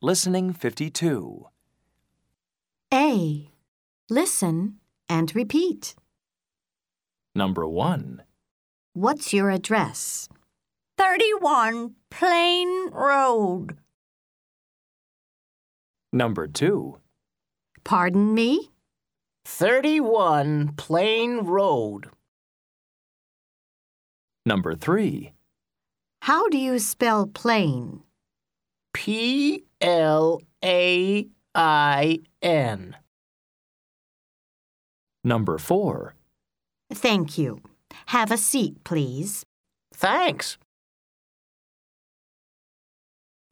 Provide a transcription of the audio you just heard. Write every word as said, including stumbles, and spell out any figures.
Listening fifty-two. A. Listen and repeat. Number one. What's your address? thirty-one Plain Road. Number two. Pardon me? thirty-one Plain Road. Number three. How do you spell plain? P L A I N. Number four. Thank you. Have a seat, please. Thanks.